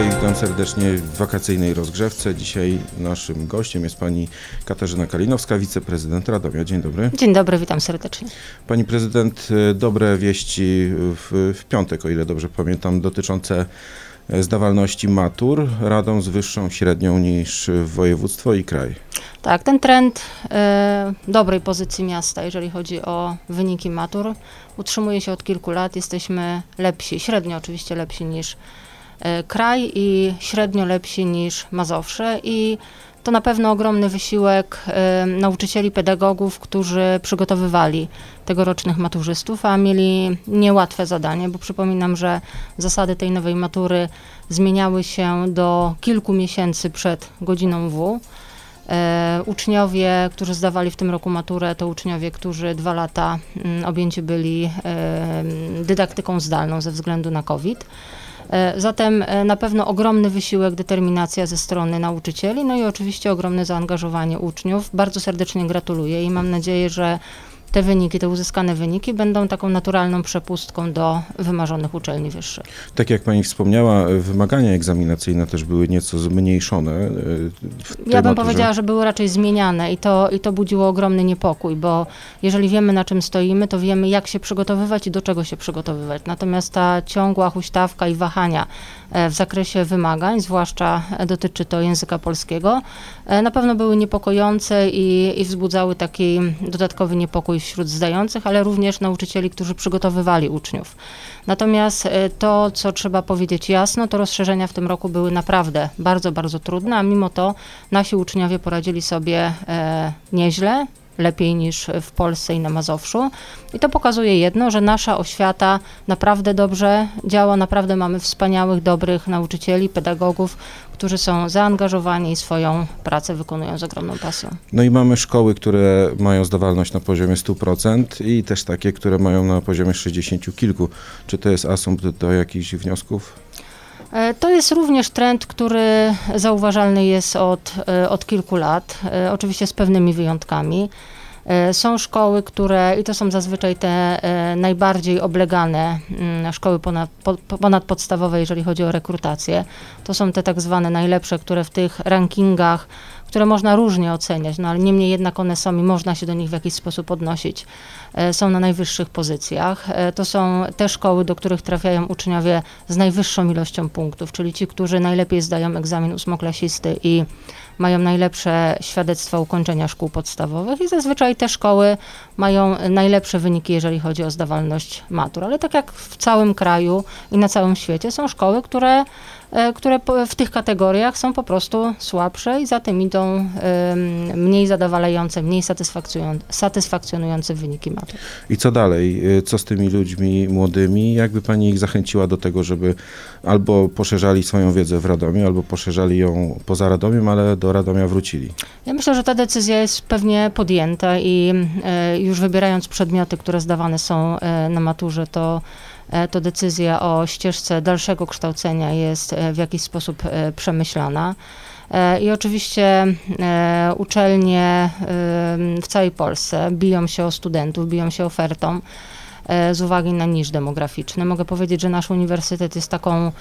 witam serdecznie w wakacyjnej rozgrzewce. Dzisiaj naszym gościem jest pani Katarzyna Kalinowska, wiceprezydent Radomia. Dzień dobry. Dzień dobry, witam serdecznie. Pani prezydent, dobre wieści w piątek, o ile dobrze pamiętam, dotyczące zdawalności matur. Radom z wyższą średnią niż województwo i kraj. Tak, ten trend dobrej pozycji miasta, jeżeli chodzi o wyniki matur, utrzymuje się od kilku lat. Jesteśmy lepsi, średnio oczywiście lepsi niż kraj i średnio lepsi niż Mazowsze i to na pewno ogromny wysiłek nauczycieli, pedagogów, którzy przygotowywali tegorocznych maturzystów, a mieli niełatwe zadanie, bo przypominam, że zasady tej nowej matury zmieniały się do kilku miesięcy przed godziną W. Uczniowie, którzy zdawali w tym roku maturę, to uczniowie, którzy 2 lata objęci byli dydaktyką zdalną ze względu na COVID. Zatem na pewno ogromny wysiłek, determinacja ze strony nauczycieli, no i oczywiście ogromne zaangażowanie uczniów. Bardzo serdecznie gratuluję i mam nadzieję, że te wyniki, te uzyskane wyniki będą taką naturalną przepustką do wymarzonych uczelni wyższych. Tak jak pani wspomniała, wymagania egzaminacyjne też były nieco zmniejszone. Ja bym powiedziała, że były raczej zmieniane i to budziło ogromny niepokój, bo jeżeli wiemy, na czym stoimy, to wiemy, jak się przygotowywać i do czego się przygotowywać. Natomiast ta ciągła huśtawka i wahania w zakresie wymagań, zwłaszcza dotyczy to języka polskiego, na pewno były niepokojące i wzbudzały taki dodatkowy niepokój wśród zdających, ale również nauczycieli, którzy przygotowywali uczniów. Natomiast to, co trzeba powiedzieć jasno, to rozszerzenia w tym roku były naprawdę bardzo, bardzo trudne, a mimo to nasi uczniowie poradzili sobie nieźle, lepiej niż w Polsce i na Mazowszu. I to pokazuje jedno, że nasza oświata naprawdę dobrze działa, naprawdę mamy wspaniałych, dobrych nauczycieli, pedagogów, którzy są zaangażowani i swoją pracę wykonują z ogromną pasją. No i mamy szkoły, które mają zdawalność na poziomie 100% i też takie, które mają na poziomie 60 kilku. Czy to jest asumpt do jakichś wniosków? To jest również trend, który zauważalny jest od kilku lat, oczywiście z pewnymi wyjątkami. Są szkoły, które, i to są zazwyczaj te najbardziej oblegane szkoły ponadpodstawowe, jeżeli chodzi o rekrutację. To są te tak zwane najlepsze, które w tych rankingach, które można różnie oceniać, no ale niemniej jednak one są i można się do nich w jakiś sposób odnosić, są na najwyższych pozycjach. To są te szkoły, do których trafiają uczniowie z najwyższą ilością punktów, czyli ci, którzy najlepiej zdają egzamin ósmoklasisty i mają najlepsze świadectwa ukończenia szkół podstawowych i zazwyczaj te szkoły mają najlepsze wyniki, jeżeli chodzi o zdawalność matur. Ale tak jak w całym kraju i na całym świecie są szkoły, które w tych kategoriach są po prostu słabsze i za tym idą mniej zadowalające, mniej satysfakcjonujące wyniki matur. I co dalej? Co z tymi ludźmi młodymi? Jakby pani ich zachęciła do tego, żeby albo poszerzali swoją wiedzę w Radomiu, albo poszerzali ją poza Radomiem, ale do Radomia wrócili? Ja myślę, że ta decyzja jest pewnie podjęta i już wybierając przedmioty, które zdawane są na maturze, to decyzja o ścieżce dalszego kształcenia jest w jakiś sposób przemyślana. I oczywiście uczelnie w całej Polsce biją się o studentów, biją się ofertą z uwagi na niż demograficzny. Mogę powiedzieć, że nasz uniwersytet jest taką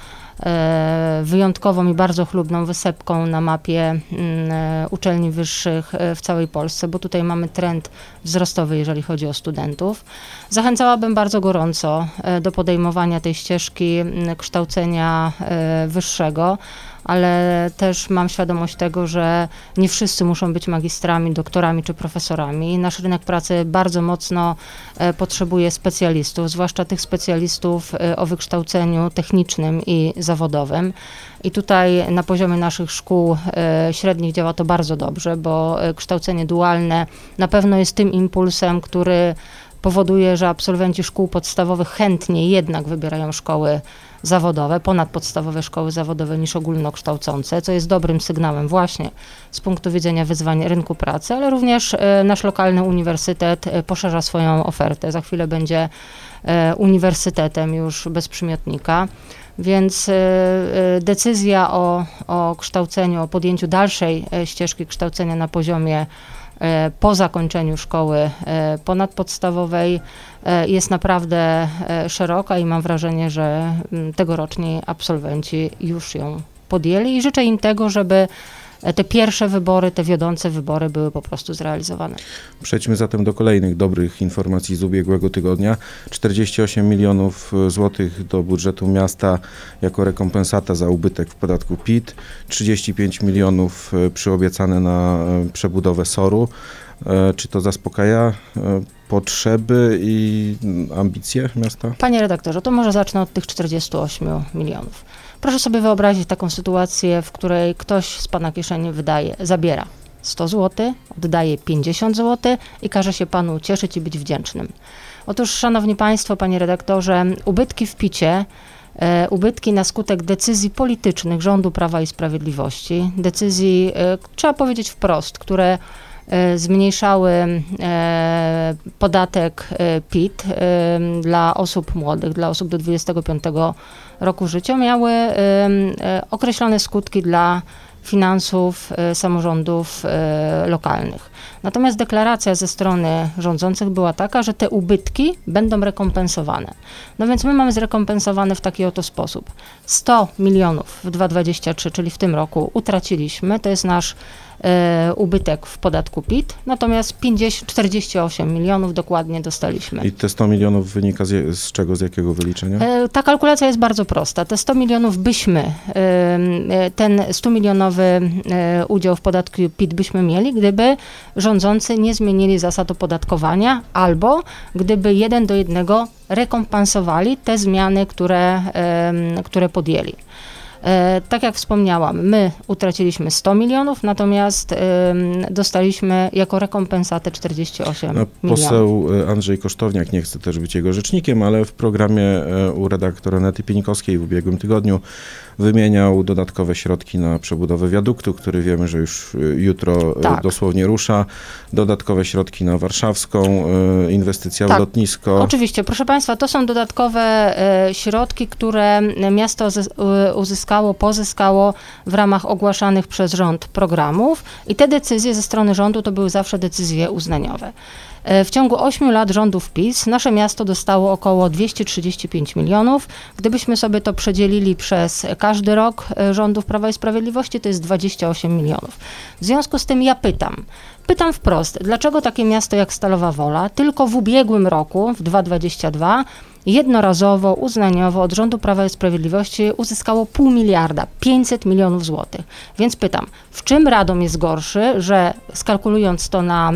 wyjątkową i bardzo chlubną wysepką na mapie uczelni wyższych w całej Polsce, bo tutaj mamy trend wzrostowy, jeżeli chodzi o studentów. Zachęcałabym bardzo gorąco do podejmowania tej ścieżki kształcenia wyższego, ale też mam świadomość tego, że nie wszyscy muszą być magistrami, doktorami czy profesorami. Nasz rynek pracy bardzo mocno potrzebuje specjalistów, zwłaszcza tych specjalistów o wykształceniu technicznym i zawodowym. I tutaj na poziomie naszych szkół średnich działa to bardzo dobrze, bo kształcenie dualne na pewno jest tym impulsem, który powoduje, że absolwenci szkół podstawowych chętnie jednak wybierają szkoły zawodowe, ponadpodstawowe szkoły zawodowe niż ogólnokształcące, co jest dobrym sygnałem właśnie z punktu widzenia wyzwań rynku pracy, ale również nasz lokalny uniwersytet poszerza swoją ofertę. Za chwilę będzie uniwersytetem już bez przymiotnika. Więc decyzja o kształceniu, o podjęciu dalszej ścieżki kształcenia na poziomie po zakończeniu szkoły ponadpodstawowej jest naprawdę szeroka i mam wrażenie, że tegoroczni absolwenci już ją podjęli i życzę im tego, żeby te pierwsze wybory, te wiodące wybory były po prostu zrealizowane. Przejdźmy zatem do kolejnych dobrych informacji z ubiegłego tygodnia. 48 milionów złotych do budżetu miasta jako rekompensata za ubytek w podatku PIT, 35 milionów przyobiecane na przebudowę SOR-u. Czy to zaspokaja potrzeby i ambicje miasta? Panie redaktorze, to może zacznę od tych 48 milionów. Proszę sobie wyobrazić taką sytuację, w której ktoś z pana kieszeni zabiera 100 zł, oddaje 50 zł i każe się panu cieszyć i być wdzięcznym. Otóż, szanowni państwo, panie redaktorze, ubytki w PIT-cie, ubytki na skutek decyzji politycznych rządu Prawa i Sprawiedliwości, decyzji, trzeba powiedzieć wprost, które zmniejszały podatek PIT dla osób młodych, dla osób do 25 roku życia, miały określone skutki dla finansów samorządów lokalnych. Natomiast deklaracja ze strony rządzących była taka, że te ubytki będą rekompensowane. No więc my mamy zrekompensowane w taki oto sposób. 100 milionów w 2023, czyli w tym roku, utraciliśmy, to jest nasz ubytek w podatku PIT, natomiast 48 milionów dokładnie dostaliśmy. I te 100 milionów wynika z czego, z jakiego wyliczenia? Ta kalkulacja jest bardzo prosta. Te 100 milionów ten 100-milionowy udział w podatku PIT byśmy mieli, gdyby rządzący nie zmienili zasad opodatkowania albo gdyby 1 do 1 rekompensowali te zmiany, które podjęli. Tak jak wspomniałam, my utraciliśmy 100 milionów, natomiast dostaliśmy jako rekompensatę 48 milionów. Poseł Andrzej Kosztowniak, nie chcę też być jego rzecznikiem, ale w programie u redaktora Anety Pienikowskiej w ubiegłym tygodniu wymieniał dodatkowe środki na przebudowę wiaduktu, który wiemy, że już jutro dosłownie rusza, dodatkowe środki na warszawską, inwestycja w lotnisko. Oczywiście, proszę państwa, to są dodatkowe środki, które miasto pozyskało w ramach ogłaszanych przez rząd programów i te decyzje ze strony rządu to były zawsze decyzje uznaniowe. W ciągu 8 lat rządów PiS nasze miasto dostało około 235 milionów. Gdybyśmy sobie to przedzielili przez każdy rok rządów Prawa i Sprawiedliwości, to jest 28 milionów. W związku z tym ja pytam wprost, dlaczego takie miasto jak Stalowa Wola tylko w ubiegłym roku, w 2022, jednorazowo, uznaniowo od rządu Prawa i Sprawiedliwości uzyskało 0,5 miliarda, 500 milionów złotych. Więc pytam, w czym Radom jest gorszy, że skalkulując to na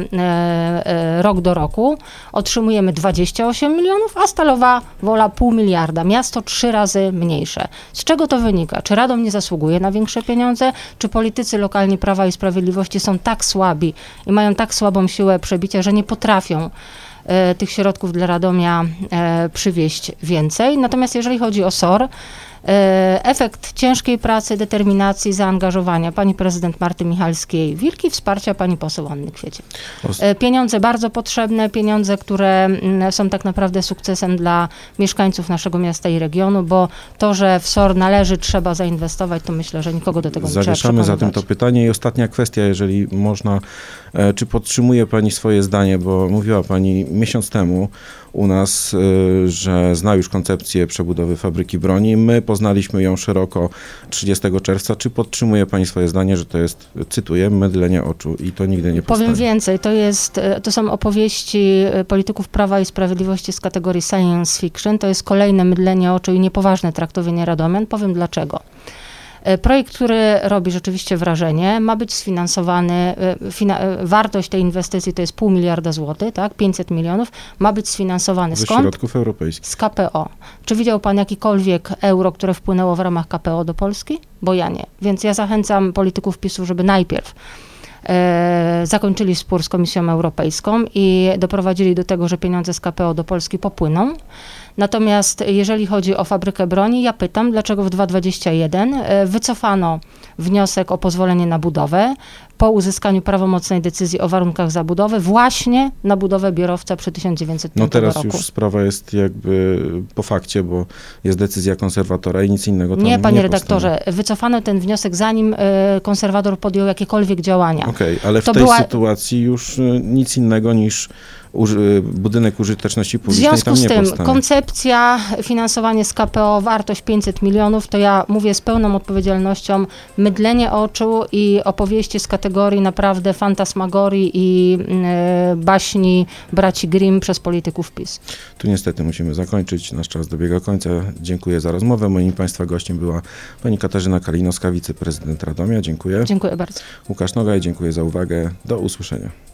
rok do roku, otrzymujemy 28 milionów, a Stalowa Wola 0,5 miliarda. Miasto 3 razy mniejsze. Z czego to wynika? Czy Radom nie zasługuje na większe pieniądze? Czy politycy lokalni Prawa i Sprawiedliwości są tak słabi i mają tak słabą siłę przebicia, że nie potrafią tych środków dla Radomia przywieźć więcej. Natomiast jeżeli chodzi o SOR, efekt ciężkiej pracy, determinacji, zaangażowania pani prezydent Marty Michalskiej-Wilk i wsparcia pani poseł Anny Kwiecień. Pieniądze bardzo potrzebne, pieniądze, które są tak naprawdę sukcesem dla mieszkańców naszego miasta i regionu, bo to, że w SOR trzeba zainwestować, to myślę, że nikogo do tego nie trzeba Zawieszamy przekonywać. zatem to pytanie i ostatnia kwestia, jeżeli można, czy podtrzymuje pani swoje zdanie, bo mówiła pani miesiąc temu u nas, że zna już koncepcję przebudowy fabryki broni. My poznaliśmy ją szeroko 30 czerwca. Czy podtrzymuje pani swoje zdanie, że to jest, cytuję, mydlenie oczu i to nigdy nie powstanie? Powiem więcej, to są opowieści polityków Prawa i Sprawiedliwości z kategorii science fiction. To jest kolejne mydlenie oczu i niepoważne traktowanie radomian. Powiem dlaczego. Projekt, który robi rzeczywiście wrażenie, ma być sfinansowany, wartość tej inwestycji to jest 0,5 miliarda złotych, tak, 500 milionów, ma być sfinansowany Ze skąd? środków europejskich. Z KPO. Czy widział pan jakikolwiek euro, które wpłynęło w ramach KPO do Polski? Bo ja nie. Więc ja zachęcam polityków PiS-u, żeby najpierw zakończyli spór z Komisją Europejską i doprowadzili do tego, że pieniądze z KPO do Polski popłyną. Natomiast jeżeli chodzi o fabrykę broni, ja pytam, dlaczego w 2021 wycofano wniosek o pozwolenie na budowę po uzyskaniu prawomocnej decyzji o warunkach zabudowy właśnie na budowę biurowca przy 1905 No teraz roku. już sprawa jest jakby po fakcie, bo jest decyzja konserwatora i nic innego tam Nie, panie powstanie. redaktorze, wycofano ten wniosek, zanim konserwator podjął jakiekolwiek działania. Okej, ale w To tej była- sytuacji już nic innego niż budynek użyteczności W publicznej związku tam z nie tym powstanie. koncepcja, finansowanie z KPO, wartość 500 milionów, to ja mówię z pełną odpowiedzialnością, mydlenie oczu i opowieści z kategorii naprawdę fantasmagorii i baśni braci Grimm przez polityków PiS. Tu niestety musimy zakończyć. Nasz czas dobiega końca. Dziękuję za rozmowę. Moim Państwa gościem była pani Katarzyna Kalinowska, wiceprezydent Radomia. Dziękuję. Dziękuję bardzo. Łukasz Nogaj, dziękuję za uwagę. Do usłyszenia.